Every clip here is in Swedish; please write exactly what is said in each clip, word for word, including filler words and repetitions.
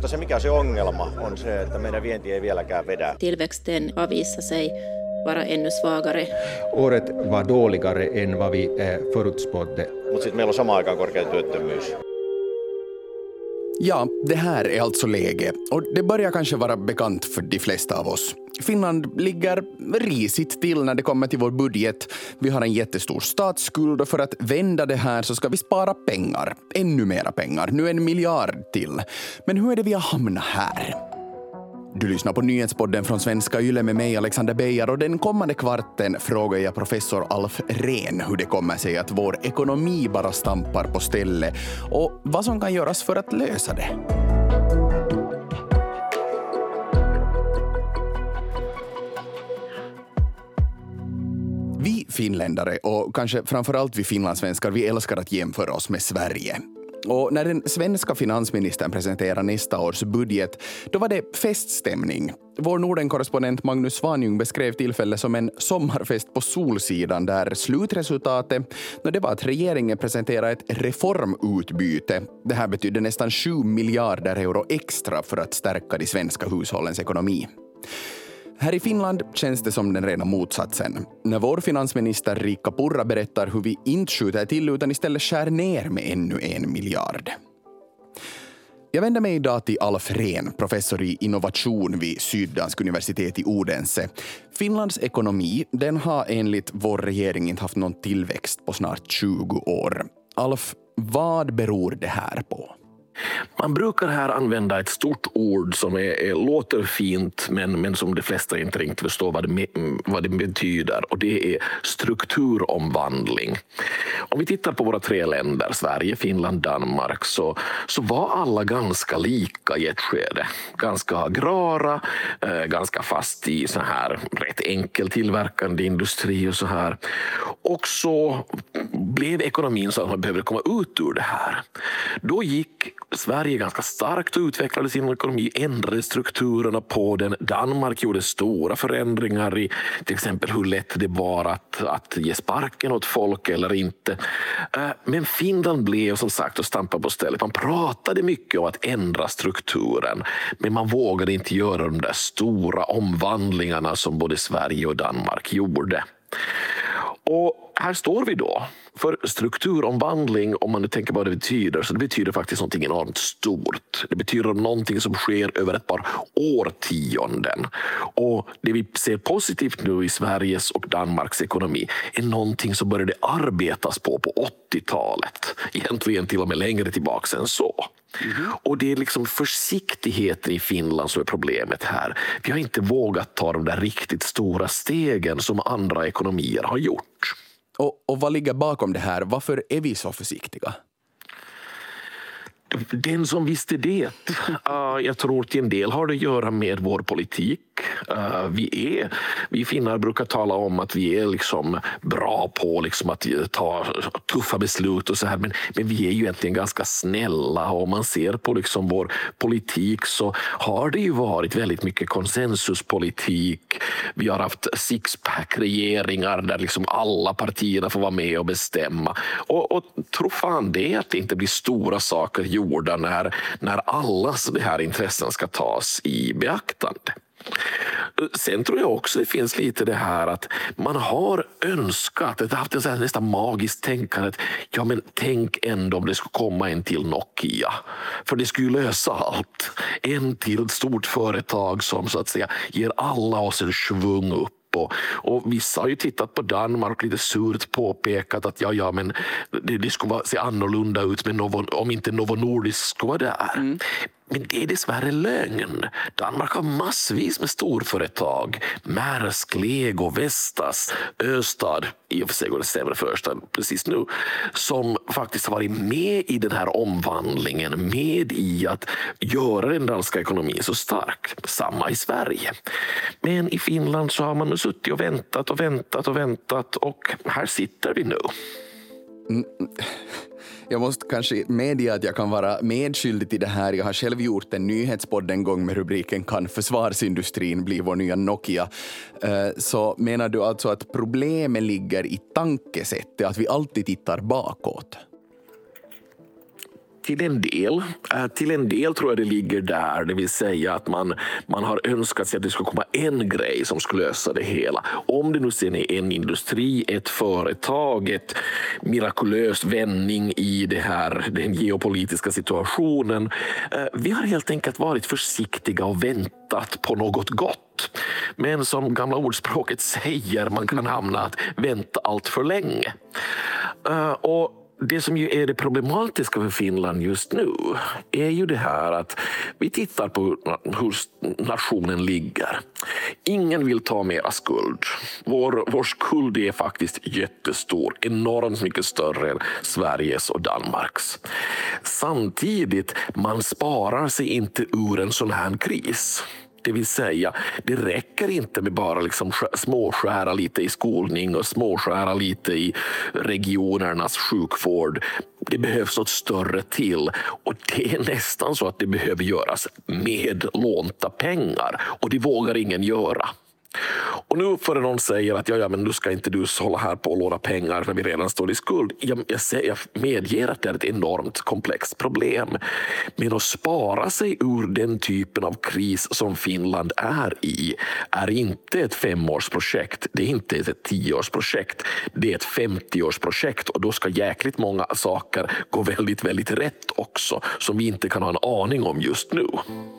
Mutta se mikä se ongelma on se, että meidän vienti ei vieläkään vedä. Tillväxten har visat sig vara ännu svagare. Året var dåligare än vad vi förutspådde. Mutta sitten meillä on samaan aikaan korkea työttömyys. Ja, det här är alltså läge och det börjar kanske vara bekant för de flesta av oss. Finland ligger risigt till när det kommer till vår budget. Vi har en jättestor statsskuld och för att vända det här så ska vi spara pengar. Ännu mera pengar, nu en miljard till. Men hur är det vi har hamnat här? Du lyssnar på nyhetspodden från Svenska Yle med mig Alexander Beijer och den kommande kvarten frågar jag professor Alf Rehn hur det kommer sig att vår ekonomi bara stampar på ställe och vad som kan göras för att lösa det. Vi finländare och kanske framförallt vi finlandssvenskar, vi älskar att jämföra oss med Sverige. Och när den svenska finansministern presenterade nästa års budget, då var det feststämning. Vår Norden-korrespondent Magnus Svanjung beskrev tillfället som en sommarfest på Solsidan där slutresultatet, det var att regeringen presenterade ett reformutbyte. Det här betydde nästan sju miljarder euro extra för att stärka de svenska hushållens ekonomi. Här i Finland känns det som den rena motsatsen. När vår finansminister Riikka Purra berättar hur vi inte skjuter till utan istället skär ner med ännu en miljard. Jag vänder mig idag till Alf Rehn, professor i innovation vid Syddansk universitet i Odense. Finlands ekonomi, den har enligt vår regering inte haft någon tillväxt på snart tjugo år. Alf, vad beror det här på? Man brukar här använda ett stort ord som är, är, låter fint men, men som de flesta inte riktigt förstår vad det, vad det betyder, och det är strukturomvandling. Om vi tittar på våra tre länder, Sverige, Finland, Danmark, så, så var alla ganska lika i ett skede. Ganska agrara, eh, ganska fast i så här rätt enkel tillverkande industri och så här. Och så blev ekonomin så att man behövde komma ut ur det här. Då gick Sverige ganska starkt och utvecklade sin ekonomi, ändrade strukturerna på den. Danmark gjorde stora förändringar i till exempel hur lätt det var att, att ge sparken åt folk eller inte. Men Finland blev som sagt och stampade på stället. Man pratade mycket om att ändra strukturen, men man vågade inte göra de där stora omvandlingarna som både Sverige och Danmark gjorde. Och här står vi då. För strukturomvandling, om man nu tänker på vad det betyder, så det betyder faktiskt något enormt stort. Det betyder någonting som sker över ett par årtionden. Och det vi ser positivt nu i Sveriges och Danmarks ekonomi är någonting som började arbetas på på åttiotalet. Egentligen till och med längre tillbaka än så. Mm. Och det är liksom försiktigheten i Finland som är problemet här. Vi har inte vågat ta de där riktigt stora stegen som andra ekonomier har gjort. Och, och vad ligger bakom det här? Varför är vi så försiktiga? Den som visste det, uh, jag tror till en del har det att göra med vår politik. Uh, vi är, vi finnar brukar tala om att vi är liksom bra på liksom att ta tuffa beslut och så här, men, men vi är ju egentligen ganska snälla, och om man ser på liksom vår politik så har det ju varit väldigt mycket konsensuspolitik. Vi har haft sixpack-regeringar där liksom alla partierna får vara med och bestämma, och, och tro fan det att det inte blir stora saker gjorda när, när allas det här intressen ska tas i beaktande. Sen tror jag också det finns lite det här att man har önskat, det har haft en sån här nästan magiskt tänkande att ja, men tänk ändå om det skulle komma en till Nokia, för det skulle lösa allt. En till stort företag som så att säga ger alla oss en svung upp. Och, och vissa har ju tittat på Danmark lite surt påpekat att ja, ja men det, det skulle vara, se annorlunda ut med Novo, om inte Novo Nordisk skulle vara där. Mm. Men det är dessvärre lögn. Danmark har massvis med storföretag. Maersk, Lego, Vestas, Östad, i och för sig går det sämre för Östad precis nu, som faktiskt har varit med i den här omvandlingen, med i att göra den danska ekonomin så stark. Samma i Sverige. Men i Finland så har man nu suttit och väntat och väntat och väntat, och här sitter vi nu. Mm. Jag måste kanske medge att jag kan vara medskyldig till det här. Jag har själv gjort en nyhetspodd en gång med rubriken "Kan försvarsindustrin bli vår nya Nokia?" Så menar du alltså att problemet ligger i tankesättet, att vi alltid tittar bakåt? till en del. Till en del tror jag det ligger där, det vill säga att man, man har önskat sig att det ska komma en grej som ska lösa det hela. Om det nu sen är en industri, ett företag, ett mirakulös vändning i det här, den geopolitiska situationen. Vi har helt enkelt varit försiktiga och väntat på något gott. Men som gamla ordspråket säger, man kan hamna att vänta allt för länge. Och det som ju är det problematiska för Finland just nu är ju det här att vi tittar på hur nationen ligger. Ingen vill ta mera skuld. Vår, vår skuld är faktiskt jättestor, enormt mycket större än Sveriges och Danmarks. Samtidigt, man sparar sig inte ur en sån här kris. Det vill säga, det räcker inte med bara liksom småskära lite i skolning och småskära lite i regionernas sjukvård. Det behövs något större till, och det är nästan så att det behöver göras med lånta pengar, och det vågar ingen göra. Och nu för någon säger att ja, ja, men nu ska inte du hålla här på att låna pengar för vi redan står i skuld. Jag, jag, säger, jag medger att det är ett enormt komplext problem. Men att spara sig ur den typen av kris som Finland är i är inte ett femårsprojekt. Det är inte ett tioårsprojekt. Det är ett femtioårsprojekt, och då ska jäkligt många saker gå väldigt, väldigt rätt också som vi inte kan ha en aning om just nu.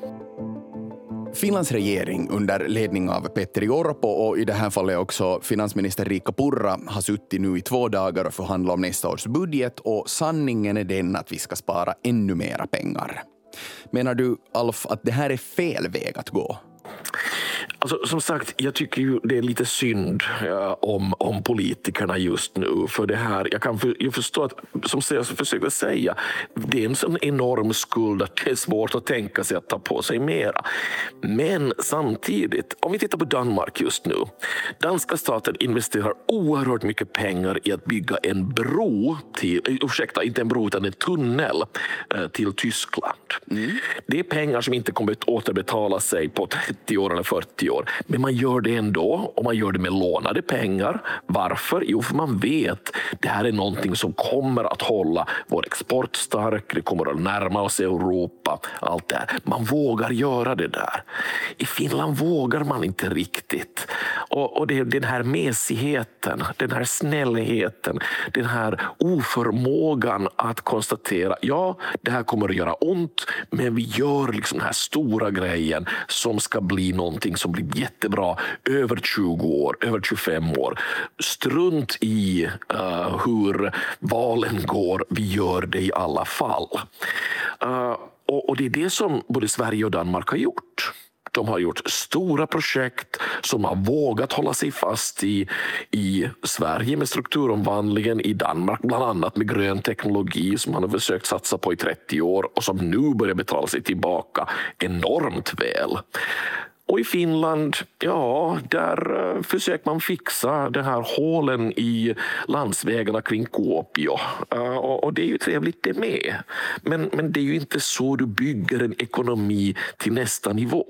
Finlands regering under ledning av Petteri Orpo och i det här fallet också finansminister Riikka Purra har suttit nu i två dagar och förhandlat om nästa års budget, och sanningen är den att vi ska spara ännu mera pengar. Menar du, Alf, att det här är fel väg att gå? Alltså, som sagt, jag tycker ju det är lite synd ja, om, om politikerna just nu. För det här, jag kan för, jag förstå att, som jag försöker säga, det är en sån enorm skuld att det är svårt att tänka sig att ta på sig mera. Men samtidigt, om vi tittar på Danmark just nu. Danska staten investerar oerhört mycket pengar i att bygga en bro till, ursäkta, inte en bro utan en tunnel eh, till Tyskland. Mm. Det är pengar som inte kommer att återbetala sig på trettio år eller fyrtio år. Men man gör det ändå, och man gör det med lånade pengar. Varför? Jo, för man vet att det här är någonting som kommer att hålla vår export stark. Det kommer att närma oss Europa. Allt det här. Man vågar göra det där. I Finland vågar man inte riktigt. Och, och det är den här mesigheten, den här snällheten, den här oförmågan att konstatera, ja, det här kommer att göra ont, men vi gör liksom den här stora grejen som ska bli någonting som blir jättebra över tjugo år, över tjugofem år. Strunt i uh, hur valen går, vi gör det i alla fall. Uh, och, och det är det som både Sverige och Danmark har gjort. De har gjort stora projekt som har vågat hålla sig fast i, i Sverige med strukturomvandlingen, i Danmark bland annat med grön teknologi som man har försökt satsa på i trettio år och som nu börjar betala sig tillbaka enormt väl. Och i Finland, ja, där försöker man fixa den här hålen i landsvägarna kring Kuopio. Och det är ju trevligt det med. Men, men det är ju inte så du bygger en ekonomi till nästa nivå.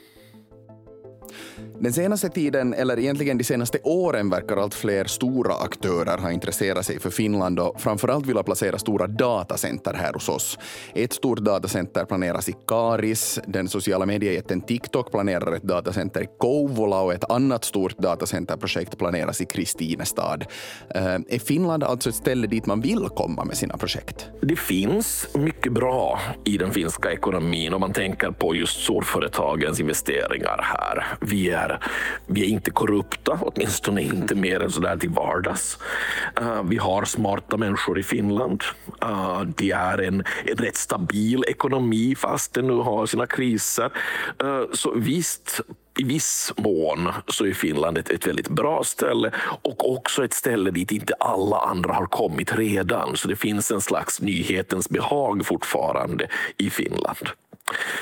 Den senaste tiden, eller egentligen de senaste åren, verkar allt fler stora aktörer ha intresserat sig för Finland och framförallt vill placera stora datacenter här hos oss. Ett stort datacenter planeras i Karis, den sociala mediejätten TikTok planerar ett datacenter i Kouvola och ett annat stort datacenterprojekt planeras i Kristinestad. Är Finland alltså ett ställe dit man vill komma med sina projekt? Det finns mycket bra i den finska ekonomin om man tänker på just storföretagens investeringar här. Vi är Vi är inte korrupta, åtminstone inte mer än sådär till vardags. Uh, vi har smarta människor i Finland. Uh, det är en, en rätt stabil ekonomi fast den nu har sina kriser. Uh, så visst, i viss mån så är Finland ett, ett väldigt bra ställe och också ett ställe dit inte alla andra har kommit redan. Så det finns en slags nyhetens behag fortfarande i Finland.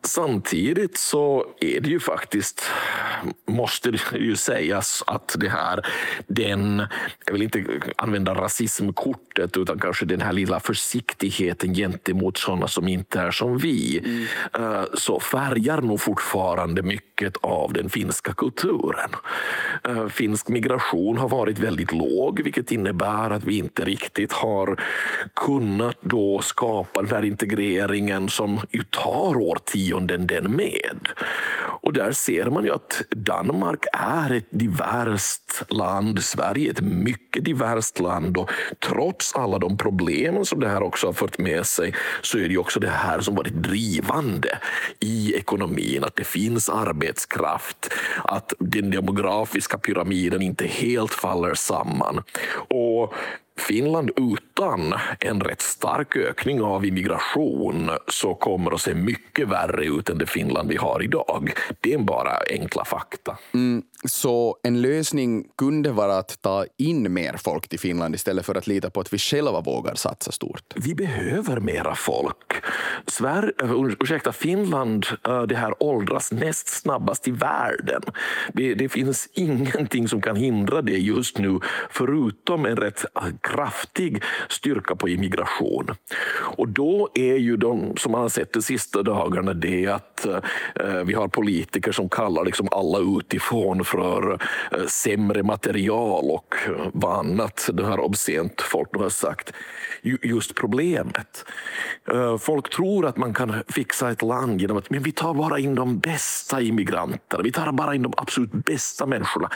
Samtidigt så är det ju faktiskt, måste det ju sägas att det här, den, jag vill inte använda rasismkortet utan kanske den här lilla försiktigheten gentemot sådana som inte är som vi, mm. så färgar nog fortfarande mycket av den finska kulturen. Finsk migration har varit väldigt låg, vilket innebär att vi inte riktigt har kunnat då skapa den här integreringen som ju tar årtionden den med. Och där ser man ju att Danmark är ett diverst land, Sverige är ett mycket diverst land, och trots alla de problemen som det här också har fört med sig så är det ju också det här som varit drivande i ekonomin, att det finns arbetskraft, att den demografiska pyramiden inte helt faller samman. Och Finland utan en rätt stark ökning av immigration så kommer att se mycket värre ut än det Finland vi har idag. Det är bara enkla fakta. Mm, så en lösning kunde vara att ta in mer folk till Finland istället för att lita på att vi själva vågar satsa stort. Vi behöver mera folk. Sverige, ursäkta, Finland, det här åldras näst snabbast i världen. Det, det finns ingenting som kan hindra det just nu förutom en rätt kraftig styrka på immigration. Och då är ju de som man har sett de sista dagarna det att eh, vi har politiker som kallar liksom alla utifrån för eh, sämre material och eh, vad annat det här obscent folk har sagt. Just problemet. Eh, folk tror att man kan fixa ett land genom att men vi tar bara in de bästa immigranterna. Vi tar bara in de absolut bästa människorna.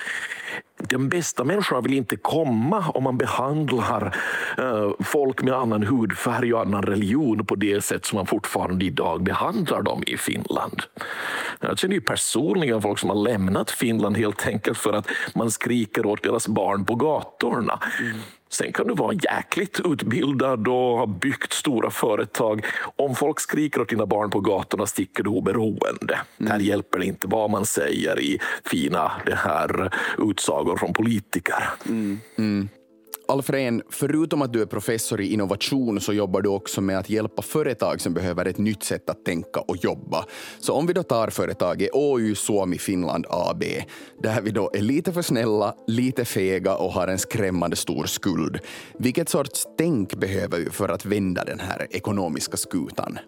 De bästa människorna vill inte komma om man behandlar eh, folk med annan hudfärg och annan religion på det sätt som man fortfarande idag behandlar dem i Finland. Jag känner ju personligen folk som har lämnat Finland helt enkelt för att man skriker åt deras barn på gatorna. Mm. Sen kan du vara jäkligt utbildad och ha byggt stora företag. Om folk skriker åt dina barn på gatorna sticker du oberoende. Mm. Där hjälper det inte vad man säger i fina det här utsagor från politiker. Mm. Mm. Alfred, förutom att du är professor i innovation så jobbar du också med att hjälpa företag som behöver ett nytt sätt att tänka och jobba. Så om vi då tar företaget O Y Suomi Finland A B, där vi då är lite för snälla, lite fega och har en skrämmande stor skuld. Vilket sorts tänk behöver vi för att vända den här ekonomiska skutan?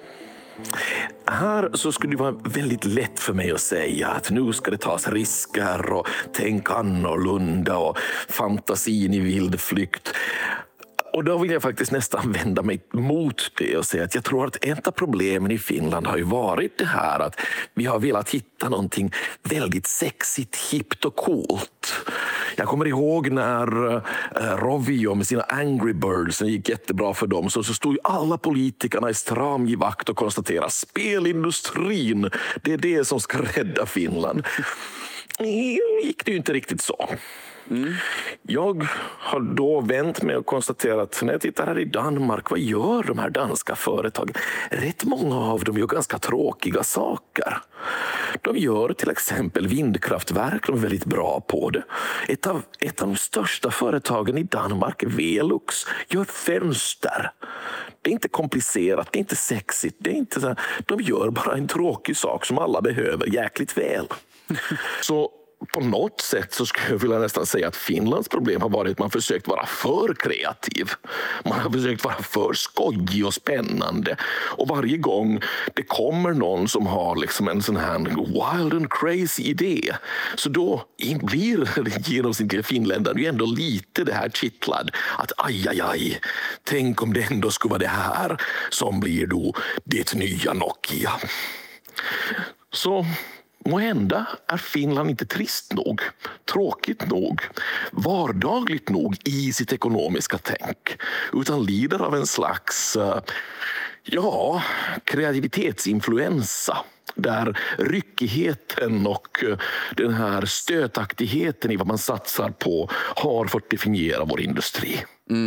Här så skulle det vara väldigt lätt för mig att säga att nu ska det tas risker och tänka annorlunda och fantasin i vild flykt. Och då vill jag faktiskt nästan vända mig mot det och säga att jag tror att ett av problemen i Finland har ju varit det här att vi har velat hitta någonting väldigt sexigt, hippt och coolt. Jag kommer ihåg när uh, Rovio med sina Angry Birds gick jättebra för dem, så, så stod ju alla politikerna i stramgivakt och konstaterade spelindustrin, det är det som ska rädda Finland. Gick det ju inte riktigt så. Mm. Jag har då vänt mig och konstaterat när jag tittar här i Danmark, vad gör de här danska företagen? Rätt många av dem gör ganska tråkiga saker. De gör till exempel vindkraftverk, de är väldigt bra på det. Ett av, ett av de största företagen i Danmark, Velux, gör fönster. Det är inte komplicerat, det är inte sexigt, det är inte så, de gör bara en tråkig sak som alla behöver jäkligt väl. Så på något sätt så skulle jag vilja nästan säga att Finlands problem har varit att man försökt vara för kreativ. Man har försökt vara för skojig och spännande. Och varje gång det kommer någon som har liksom en sån här wild and crazy idé, så då blir genomsnittliga finländare ju ändå lite det här kittlad. Att aj, aj, aj, tänk om det ändå skulle vara det här som blir då det nya Nokia. Så måhända är Finland inte trist nog, tråkigt nog, vardagligt nog i sitt ekonomiska tänk, utan lider av en slags ja, kreativitetsinfluensa där ryckigheten och den här stötaktigheten i vad man satsar på har fått definiera vår industri. Mm.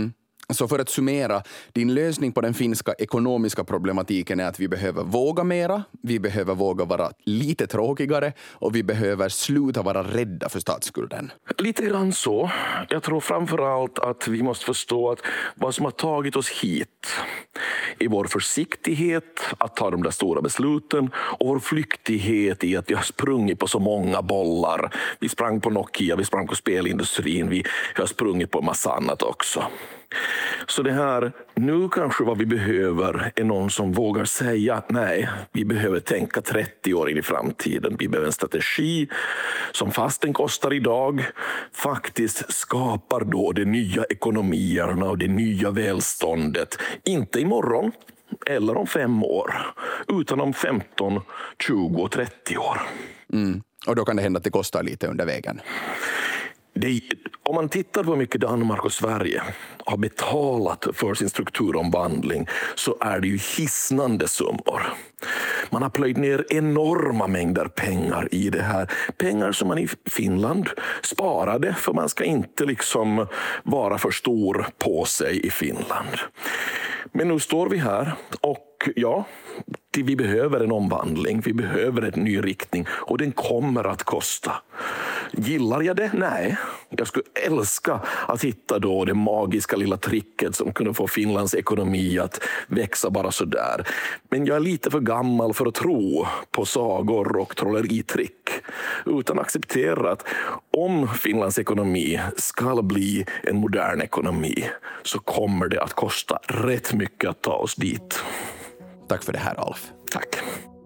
Så för att summera, din lösning på den finska ekonomiska problematiken är att vi behöver våga mera, vi behöver våga vara lite tråkigare och vi behöver sluta vara rädda för statsskulden. Lite grann så. Jag tror framförallt att vi måste förstå att vad som har tagit oss hit i vår försiktighet att ta de där stora besluten och vår flyktighet i att vi har sprungit på så många bollar. Vi sprang på Nokia, vi sprang på spelindustrin, vi har sprungit på en massa annat också. Så det här, nu kanske vad vi behöver är någon som vågar säga att nej, vi behöver tänka trettio år in i framtiden. Vi behöver en strategi som fast den kostar idag faktiskt skapar då de nya ekonomierna och det nya välståndet. Inte imorgon eller om fem år, utan om femton, tjugo, trettio år. Mm. Och då kan det hända att det kostar lite under vägen. Det, om man tittar på hur mycket Danmark och Sverige har betalat för sin strukturomvandling så är det ju hisnande summor. Man har plöjt ner enorma mängder pengar i det här. Pengar som man i Finland sparade för man ska inte liksom vara för stor på sig i Finland. Men nu står vi här och ja, vi behöver en omvandling, vi behöver en ny riktning och den kommer att kosta. Gillar jag det? Nej. Jag skulle älska att hitta då det magiska lilla tricket som kunde få Finlands ekonomi att växa bara så där. Men jag är lite för gammal för att tro på sagor och trolleritrick. Utan acceptera att om Finlands ekonomi ska bli en modern ekonomi så kommer det att kosta rätt mycket att ta oss dit. Tack för det här, Alf. Tack.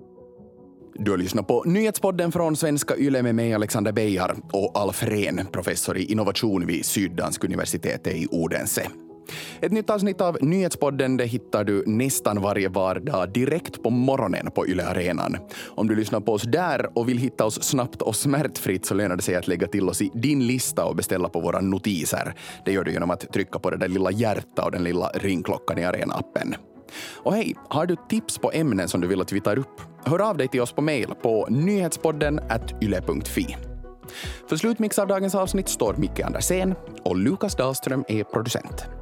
Du har lyssnat på Nyhetspodden från Svenska Yle med mig Alexander Beijar och Alf Rehn, professor i innovation vid Syddansk universitet i Odense. Ett nytt avsnitt av Nyhetspodden det hittar du nästan varje vardag direkt på morgonen på Yle Arenan. Om du lyssnar på oss där och vill hitta oss snabbt och smärtfritt så lönar det sig att lägga till oss i din lista och beställa på våra notiser. Det gör du genom att trycka på det där lilla hjärta och den lilla ringklockan i Arena-appen. Och hej, har du tips på ämnen som du vill att vi tar upp? Hör av dig till oss på mejl på nyhetspodden at yle punkt fi. För slutmix av dagens avsnitt står Micke Andersen och Lukas Dahlström är producent.